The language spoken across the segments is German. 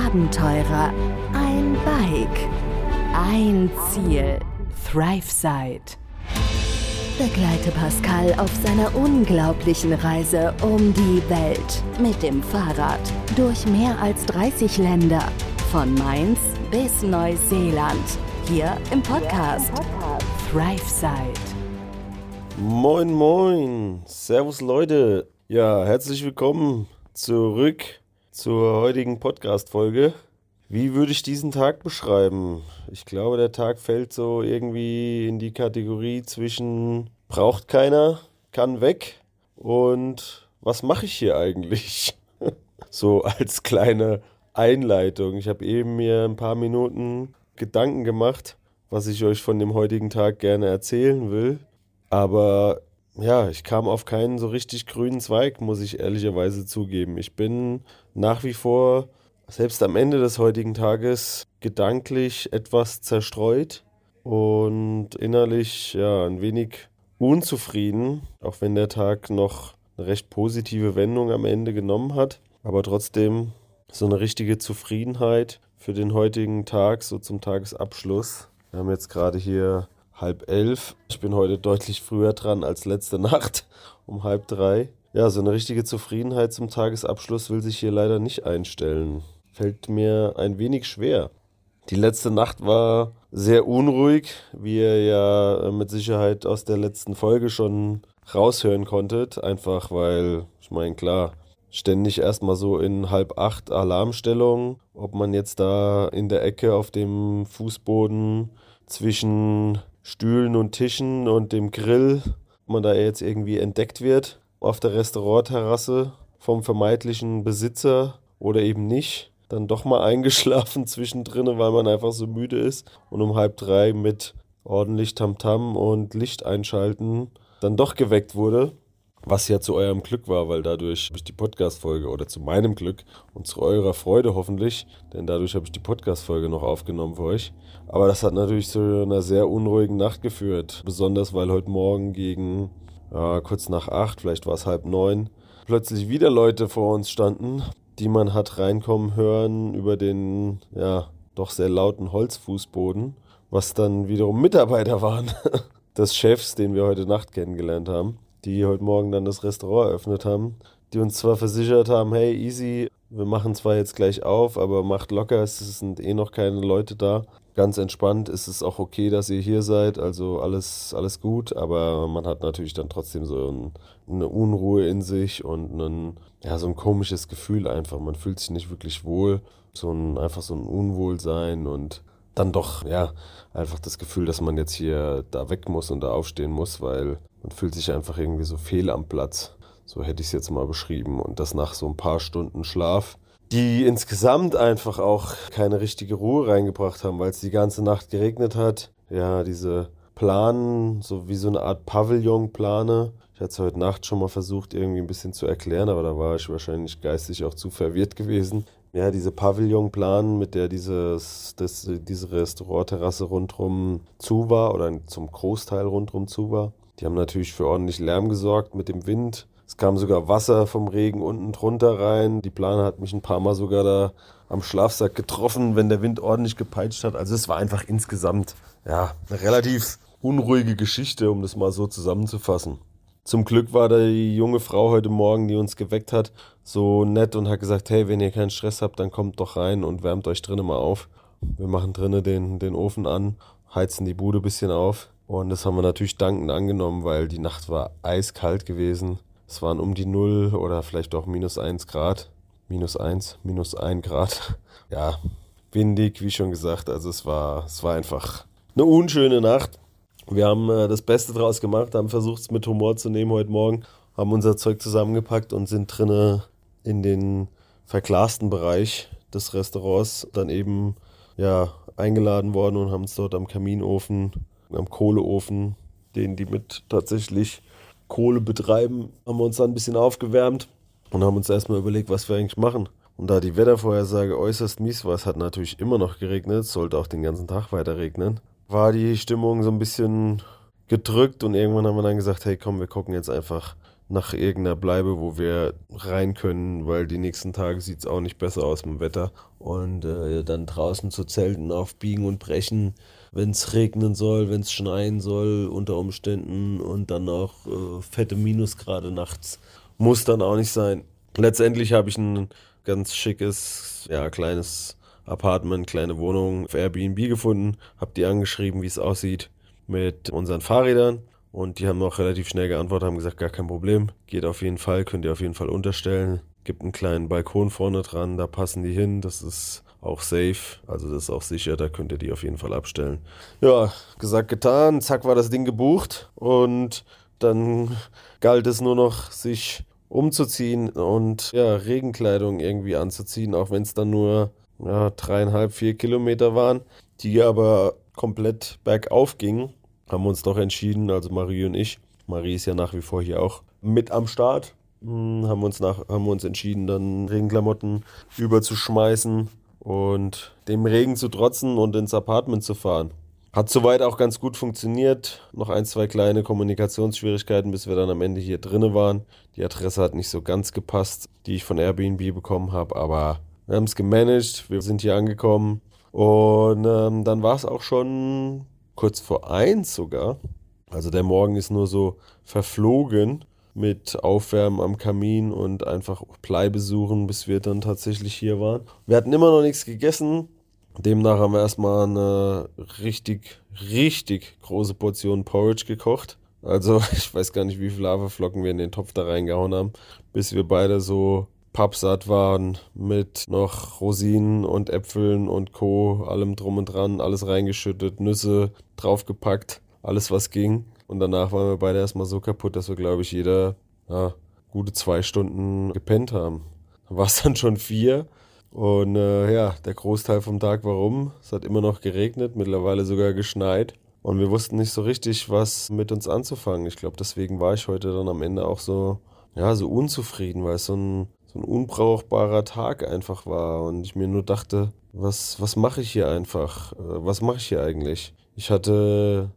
Abenteurer, ein Bike, ein Ziel. ThriveSide. Begleite Pascal auf seiner unglaublichen Reise um die Welt mit dem Fahrrad durch mehr als 30 Länder, von Mainz bis Neuseeland, hier im Podcast ThriveSide. Moin moin, servus Leute, ja, herzlich willkommen zurück zur heutigen Podcast-Folge. Wie würde ich diesen Tag beschreiben? Ich glaube, der Tag fällt so irgendwie in die Kategorie zwischen braucht keiner, kann weg und was mache ich hier eigentlich? So als kleine Einleitung. Ich habe eben mir ein paar Minuten Gedanken gemacht, was ich euch von dem heutigen Tag gerne erzählen will. Aber ja, ich kam auf keinen so richtig grünen Zweig, muss ich ehrlicherweise zugeben. Ich bin nach wie vor, selbst am Ende des heutigen Tages, gedanklich etwas zerstreut und innerlich ja ein wenig unzufrieden, auch wenn der Tag noch eine recht positive Wendung am Ende genommen hat. Aber trotzdem so eine richtige Zufriedenheit für den heutigen Tag, so zum Tagesabschluss. Wir haben jetzt gerade hier 10:30. Ich bin heute deutlich früher dran als letzte Nacht, um 2:30. Ja, so eine richtige Zufriedenheit zum Tagesabschluss will sich hier leider nicht einstellen. Fällt mir ein wenig schwer. Die letzte Nacht war sehr unruhig, wie ihr ja mit Sicherheit aus der letzten Folge schon raushören konntet. Einfach weil, ich meine, klar, ständig erstmal so in 7:30 Alarmstellung. Ob man jetzt da in der Ecke auf dem Fußboden zwischen Stühlen und Tischen und dem Grill, ob man da jetzt irgendwie entdeckt wird auf der Restaurantterrasse vom vermeintlichen Besitzer oder eben nicht. Dann doch mal eingeschlafen zwischendrin, weil man einfach so müde ist und um 2:30 mit ordentlich Tamtam und Licht einschalten dann doch geweckt wurde. Was ja zu eurem Glück war, weil dadurch habe ich die Podcast-Folge, oder zu meinem Glück und zu eurer Freude hoffentlich, denn dadurch habe ich die Podcast-Folge noch aufgenommen für euch. Aber das hat natürlich zu einer sehr unruhigen Nacht geführt. Besonders, weil heute Morgen gegen kurz nach 8, vielleicht war es 8:30, plötzlich wieder Leute vor uns standen, die man hat reinkommen hören über den, ja, doch sehr lauten Holzfußboden, was dann wiederum Mitarbeiter waren des Chefs, den wir heute Nacht kennengelernt haben, die heute Morgen dann das Restaurant eröffnet haben, die uns zwar versichert haben, hey, easy, wir machen zwar jetzt gleich auf, aber macht locker, es sind eh noch keine Leute da. Ganz entspannt, ist es auch okay, dass ihr hier seid, also alles gut, aber man hat natürlich dann trotzdem so eine Unruhe in sich und so ein komisches Gefühl einfach. Man fühlt sich nicht wirklich wohl, einfach so ein Unwohlsein und dann doch, ja, einfach das Gefühl, dass man jetzt hier da weg muss und da aufstehen muss, weil man fühlt sich einfach irgendwie so fehl am Platz. So hätte ich es jetzt mal beschrieben. Und das nach so ein paar Stunden Schlaf, die insgesamt einfach auch keine richtige Ruhe reingebracht haben, weil es die ganze Nacht geregnet hat. Ja, diese Planen, so wie so eine Art Pavillonplane. Ich hatte es heute Nacht schon mal versucht, irgendwie ein bisschen zu erklären, aber da war ich wahrscheinlich geistig auch zu verwirrt gewesen. Ja, diese Pavillonplanen, mit der diese Restaurantterrasse rundherum zu war oder zum Großteil rundherum zu war. Die haben natürlich für ordentlich Lärm gesorgt mit dem Wind. Es kam sogar Wasser vom Regen unten drunter rein. Die Plane hat mich ein paar Mal sogar da am Schlafsack getroffen, wenn der Wind ordentlich gepeitscht hat. Also es war einfach insgesamt ja eine relativ unruhige Geschichte, um das mal so zusammenzufassen. Zum Glück war die junge Frau heute Morgen, die uns geweckt hat, so nett und hat gesagt, hey, wenn ihr keinen Stress habt, dann kommt doch rein und wärmt euch drinnen mal auf. Wir machen drinnen den Ofen an, heizen die Bude ein bisschen auf. Und das haben wir natürlich dankend angenommen, weil die Nacht war eiskalt gewesen. Es waren um die 0 oder vielleicht auch -1 Grad. -1 Grad. Ja, windig, wie schon gesagt. Also es war einfach eine unschöne Nacht. Wir haben das Beste draus gemacht, haben versucht, es mit Humor zu nehmen heute Morgen, haben unser Zeug zusammengepackt und sind drinnen in den verglasten Bereich des Restaurants dann eben ja eingeladen worden und haben uns dort am Kaminofen, am Kohleofen, den die mit tatsächlich Kohle betreiben, haben wir uns dann ein bisschen aufgewärmt und haben uns erstmal überlegt, was wir eigentlich machen. Und da die Wettervorhersage äußerst mies war, es hat natürlich immer noch geregnet, es sollte auch den ganzen Tag weiter regnen, war die Stimmung so ein bisschen gedrückt und irgendwann haben wir dann gesagt, hey komm, wir gucken jetzt einfach nach irgendeiner Bleibe, wo wir rein können, weil die nächsten Tage sieht es auch nicht besser aus mit dem Wetter. Und dann draußen zu zelten auf Biegen und Brechen, wenn es regnen soll, wenn es schneien soll unter Umständen und dann auch fette Minusgrade nachts, muss dann auch nicht sein. Letztendlich habe ich ein ganz schickes, ja, kleines Apartment, kleine Wohnung auf Airbnb gefunden, habe die angeschrieben, wie es aussieht mit unseren Fahrrädern. Und die haben auch relativ schnell geantwortet, haben gesagt, gar kein Problem, geht auf jeden Fall, könnt ihr auf jeden Fall unterstellen. Gibt einen kleinen Balkon vorne dran, da passen die hin, das ist auch safe, also das ist auch sicher, da könnt ihr die auf jeden Fall abstellen. Ja, gesagt, getan, zack war das Ding gebucht und dann galt es nur noch, sich umzuziehen und ja, Regenkleidung irgendwie anzuziehen, auch wenn es dann nur 3,5, 4 Kilometer waren, die aber komplett bergauf gingen. Haben wir uns doch entschieden, also Marie und ich. Marie ist ja nach wie vor hier auch mit am Start. Haben wir uns entschieden, dann Regenklamotten überzuschmeißen und dem Regen zu trotzen und ins Apartment zu fahren. Hat soweit auch ganz gut funktioniert. Noch ein, zwei kleine Kommunikationsschwierigkeiten, bis wir dann am Ende hier drinnen waren. Die Adresse hat nicht so ganz gepasst, die ich von Airbnb bekommen habe, aber wir haben es gemanagt. Wir sind hier angekommen und dann war es auch schon kurz vor 1 sogar. Also der Morgen ist nur so verflogen mit Aufwärmen am Kamin und einfach Bleibesuchen, bis wir dann tatsächlich hier waren. Wir hatten immer noch nichts gegessen. Demnach haben wir erstmal eine richtig, richtig große Portion Porridge gekocht. Also ich weiß gar nicht, wie viele Haferflocken wir in den Topf da reingehauen haben, bis wir beide so pappsatt waren mit noch Rosinen und Äpfeln und Co., allem drum und dran, alles reingeschüttet, Nüsse draufgepackt, alles was ging. Und danach waren wir beide erstmal so kaputt, dass wir, glaube ich, jeder gute 2 Stunden gepennt haben. Dann war es dann schon 4 und der Großteil vom Tag war rum. Es hat immer noch geregnet, mittlerweile sogar geschneit. Und wir wussten nicht so richtig, was mit uns anzufangen. Ich glaube, deswegen war ich heute dann am Ende auch so unzufrieden, weil es so ein unbrauchbarer Tag einfach war und ich mir nur dachte, was mache ich hier einfach? Was mache ich hier eigentlich? Ich hatte,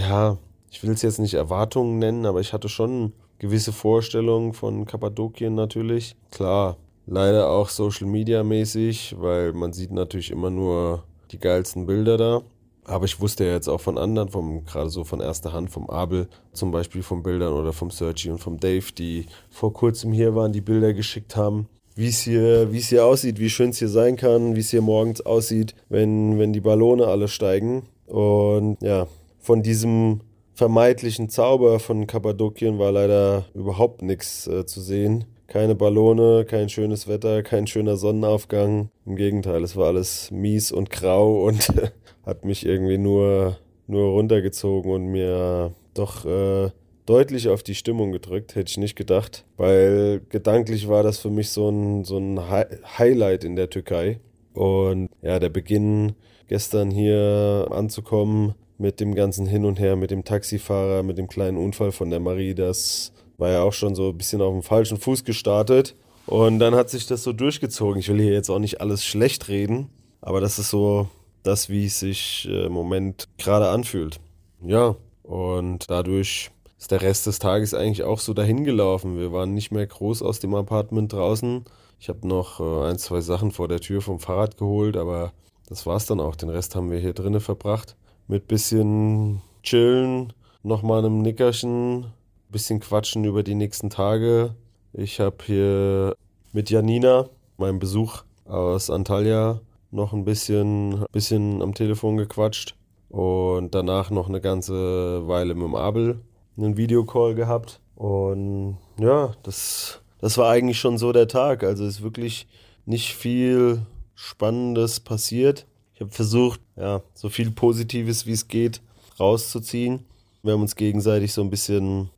ich will es jetzt nicht Erwartungen nennen, aber ich hatte schon gewisse Vorstellungen von Kappadokien natürlich. Klar, leider auch Social Media mäßig, weil man sieht natürlich immer nur die geilsten Bilder da. Aber ich wusste ja jetzt auch von anderen, gerade so von erster Hand, vom Abel zum Beispiel von Bildern oder vom Sergi und vom Dave, die vor kurzem hier waren, die Bilder geschickt haben, wie es hier aussieht, wie schön es hier sein kann, wie es hier morgens aussieht, wenn die Ballone alle steigen. Und ja, von diesem vermeintlichen Zauber von Kappadokien war leider überhaupt nichts zu sehen. Keine Ballone, kein schönes Wetter, kein schöner Sonnenaufgang. Im Gegenteil, es war alles mies und grau und hat mich irgendwie nur runtergezogen und mir doch deutlich auf die Stimmung gedrückt, hätte ich nicht gedacht. Weil gedanklich war das für mich so ein Highlight in der Türkei. Und ja, der Beginn gestern hier anzukommen mit dem ganzen Hin und Her, mit dem Taxifahrer, mit dem kleinen Unfall von der Marie, das war ja auch schon so ein bisschen auf dem falschen Fuß gestartet. Und dann hat sich das so durchgezogen. Ich will hier jetzt auch nicht alles schlecht reden, aber das ist so das, wie es sich im Moment gerade anfühlt. Ja, und dadurch ist der Rest des Tages eigentlich auch so dahin gelaufen. Wir waren nicht mehr groß aus dem Apartment draußen. Ich habe noch 1, 2 Sachen vor der Tür vom Fahrrad geholt, aber das war's dann auch. Den Rest haben wir hier drinnen verbracht. Mit bisschen Chillen, nochmal einem Nickerchen, bisschen Quatschen über die nächsten Tage. Ich habe hier mit Janina, meinem Besuch aus Antalya, noch ein bisschen am Telefon gequatscht und danach noch eine ganze Weile mit dem Abel einen Videocall gehabt. Und ja, das war eigentlich schon so der Tag. Also ist wirklich nicht viel Spannendes passiert. Ich habe versucht, so viel Positives wie es geht rauszuziehen. Wir haben uns gegenseitig so ein bisschen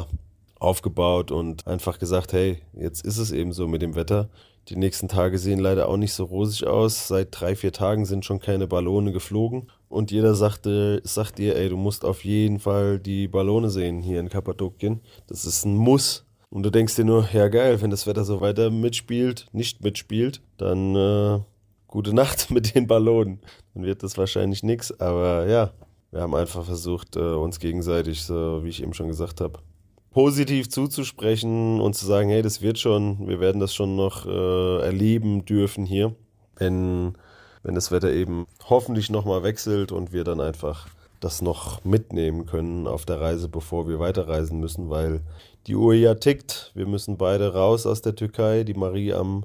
aufgebaut und einfach gesagt, hey, jetzt ist es eben so mit dem Wetter. Die nächsten Tage sehen leider auch nicht so rosig aus. Seit 3, 4 Tagen sind schon keine Ballone geflogen. Und jeder sagt dir, ey, du musst auf jeden Fall die Ballone sehen hier in Kappadokien. Das ist ein Muss. Und du denkst dir nur, ja geil, wenn das Wetter so weiter nicht mitspielt, dann gute Nacht mit den Ballonen. Dann wird das wahrscheinlich nichts. Aber ja, wir haben einfach versucht, uns gegenseitig, so wie ich eben schon gesagt habe, positiv zuzusprechen und zu sagen, hey, das wird schon, wir werden das schon noch erleben dürfen hier, wenn das Wetter eben hoffentlich nochmal wechselt und wir dann einfach das noch mitnehmen können auf der Reise, bevor wir weiterreisen müssen, weil die Uhr ja tickt. Wir müssen beide raus aus der Türkei, die Marie am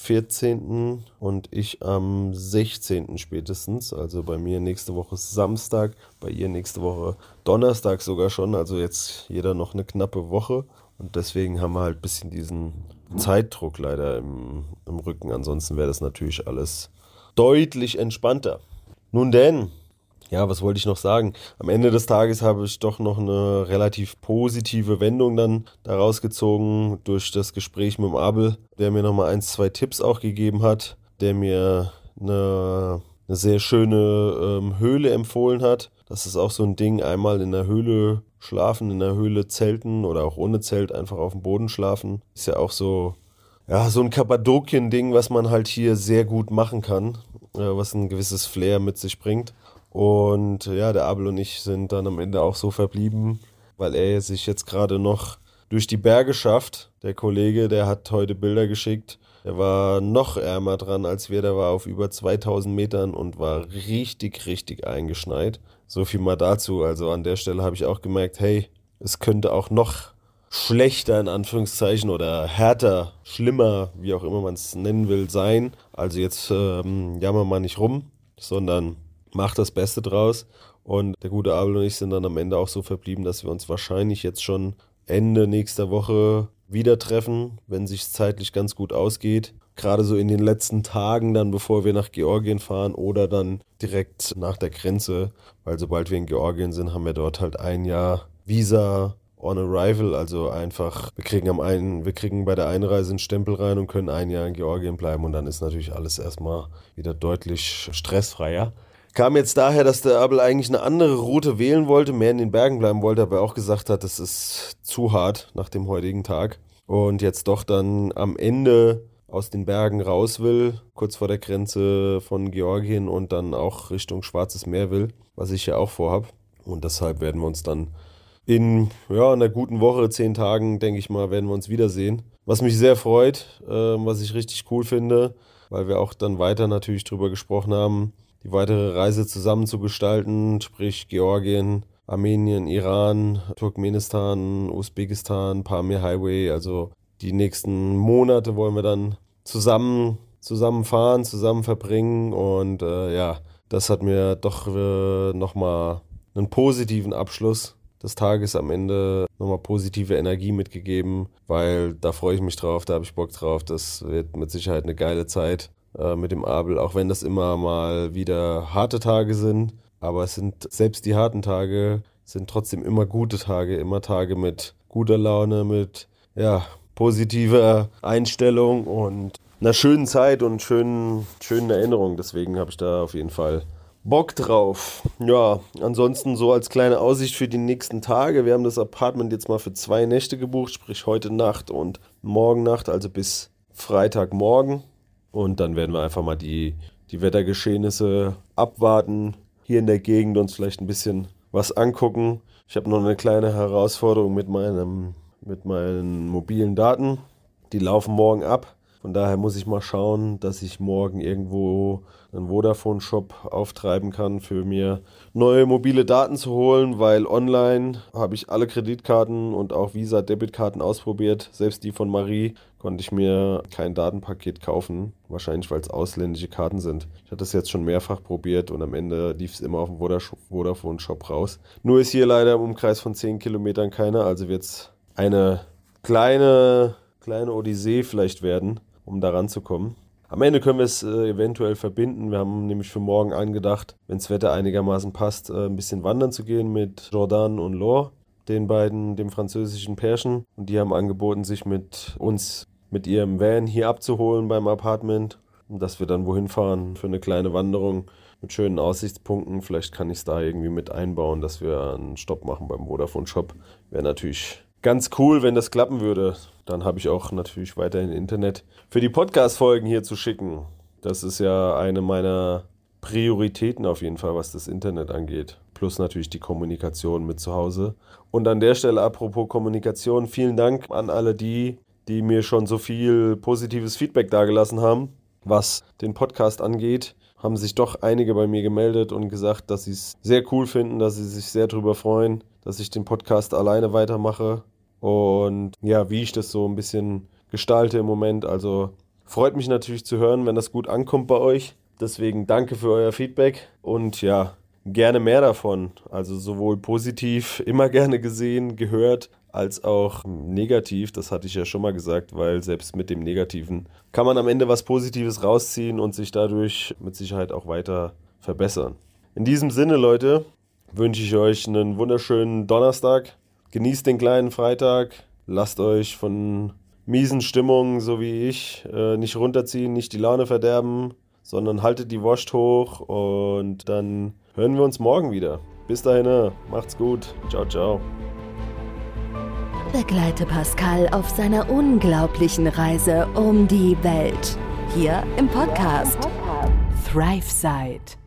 14. und ich am 16. spätestens. Also bei mir nächste Woche Samstag, bei ihr nächste Woche Donnerstag sogar schon. Also jetzt jeder noch eine knappe Woche. Und deswegen haben wir halt ein bisschen diesen Zeitdruck leider im Rücken. Ansonsten wäre das natürlich alles deutlich entspannter. Nun denn, ja, was wollte ich noch sagen? Am Ende des Tages habe ich doch noch eine relativ positive Wendung dann daraus gezogen durch das Gespräch mit dem Abel, der mir nochmal 1, 2 Tipps auch gegeben hat, der mir eine sehr schöne Höhle empfohlen hat. Das ist auch so ein Ding, einmal in der Höhle schlafen, in der Höhle zelten oder auch ohne Zelt einfach auf dem Boden schlafen. Ist ja auch so ein Kappadokien-Ding, was man halt hier sehr gut machen kann, was ein gewisses Flair mit sich bringt. Und ja, der Abel und ich sind dann am Ende auch so verblieben, weil er sich jetzt gerade noch durch die Berge schafft. Der Kollege, der hat heute Bilder geschickt. Der war noch ärmer dran als wir. Der war auf über 2000 Metern und war richtig, richtig eingeschneit. So viel mal dazu. Also an der Stelle habe ich auch gemerkt, hey, es könnte auch noch schlechter in Anführungszeichen oder härter, schlimmer, wie auch immer man es nennen will, sein. Also jetzt jammern wir nicht rum, sondern macht das Beste draus. Und der gute Abel und ich sind dann am Ende auch so verblieben, dass wir uns wahrscheinlich jetzt schon Ende nächster Woche wieder treffen, wenn sich zeitlich ganz gut ausgeht. Gerade so in den letzten Tagen dann, bevor wir nach Georgien fahren oder dann direkt nach der Grenze. Weil sobald wir in Georgien sind, haben wir dort halt 1 Jahr Visa on Arrival. Also einfach, wir kriegen bei der Einreise einen Stempel rein und können 1 Jahr in Georgien bleiben. Und dann ist natürlich alles erstmal wieder deutlich stressfreier. Kam jetzt daher, dass der Abel eigentlich eine andere Route wählen wollte, mehr in den Bergen bleiben wollte, aber auch gesagt hat, das ist zu hart nach dem heutigen Tag und jetzt doch dann am Ende aus den Bergen raus will, kurz vor der Grenze von Georgien und dann auch Richtung Schwarzes Meer will, was ich ja auch vorhab. Und deshalb werden wir uns dann in einer guten Woche, 10 Tagen, denke ich mal, werden wir uns wiedersehen. Was mich sehr freut, was ich richtig cool finde, weil wir auch dann weiter natürlich drüber gesprochen haben, die weitere Reise zusammen zu gestalten, sprich Georgien, Armenien, Iran, Turkmenistan, Usbekistan, Pamir Highway. Also die nächsten Monate wollen wir dann zusammen fahren, zusammen verbringen. Und das hat mir doch nochmal einen positiven Abschluss des Tages am Ende, nochmal positive Energie mitgegeben, weil da freue ich mich drauf, da habe ich Bock drauf. Das wird mit Sicherheit eine geile Zeit mit dem Abel, auch wenn das immer mal wieder harte Tage sind, aber selbst die harten Tage sind trotzdem immer gute Tage, immer Tage mit guter Laune, mit positiver Einstellung und einer schönen Zeit und schönen Erinnerungen. Deswegen habe ich da auf jeden Fall Bock drauf. Ja, ansonsten so als kleine Aussicht für die nächsten Tage. Wir haben das Apartment jetzt mal für 2 Nächte gebucht, sprich heute Nacht und morgen Nacht, also bis Freitagmorgen. Und dann werden wir einfach mal die Wettergeschehnisse abwarten, hier in der Gegend uns vielleicht ein bisschen was angucken. Ich habe noch eine kleine Herausforderung mit meinen mobilen Daten. Die laufen morgen ab. Von daher muss ich mal schauen, dass ich morgen irgendwo einen Vodafone-Shop auftreiben kann, für mir neue mobile Daten zu holen, weil online habe ich alle Kreditkarten und auch Visa-Debitkarten ausprobiert. Selbst die von Marie konnte ich mir kein Datenpaket kaufen, wahrscheinlich weil es ausländische Karten sind. Ich hatte es jetzt schon mehrfach probiert und am Ende lief es immer auf dem Vodafone-Shop raus. Nur ist hier leider im Umkreis von 10 Kilometern keiner, also wird es eine kleine Odyssee vielleicht werden, um da ranzukommen. Am Ende können wir es eventuell verbinden. Wir haben nämlich für morgen angedacht, wenn das Wetter einigermaßen passt, ein bisschen wandern zu gehen mit Jordan und Laure, den beiden, dem französischen Pärchen. Und die haben angeboten, sich mit uns, mit ihrem Van hier abzuholen beim Apartment. Und dass wir dann wohin fahren für eine kleine Wanderung mit schönen Aussichtspunkten. Vielleicht kann ich es da irgendwie mit einbauen, dass wir einen Stopp machen beim Vodafone-Shop. Wäre natürlich ganz cool, wenn das klappen würde. Dann habe ich auch natürlich weiterhin Internet für die Podcast-Folgen hier zu schicken. Das ist ja eine meiner Prioritäten auf jeden Fall, was das Internet angeht. plus natürlich die Kommunikation mit zu Hause. Und an der Stelle, apropos Kommunikation, vielen Dank an alle die mir schon so viel positives Feedback dagelassen haben, was den Podcast angeht. Haben sich doch einige bei mir gemeldet und gesagt, dass sie es sehr cool finden, dass sie sich sehr darüber freuen, dass ich den Podcast alleine weitermache und ja, wie ich das so ein bisschen gestalte im Moment. Also freut mich natürlich zu hören, wenn das gut ankommt bei euch. Deswegen danke für euer Feedback und ja, gerne mehr davon. Also sowohl positiv immer gerne gesehen, gehört, als auch negativ. Das hatte ich ja schon mal gesagt, weil selbst mit dem Negativen kann man am Ende was Positives rausziehen und sich dadurch mit Sicherheit auch weiter verbessern. In diesem Sinne, Leute, wünsche ich euch einen wunderschönen Donnerstag. Genießt den kleinen Freitag. Lasst euch von miesen Stimmungen, so wie ich, nicht runterziehen, nicht die Laune verderben, sondern haltet die Wurst hoch und dann hören wir uns morgen wieder. Bis dahin, macht's gut. Ciao, ciao. Begleite Pascal auf seiner unglaublichen Reise um die Welt. Hier im Podcast ThriveSide.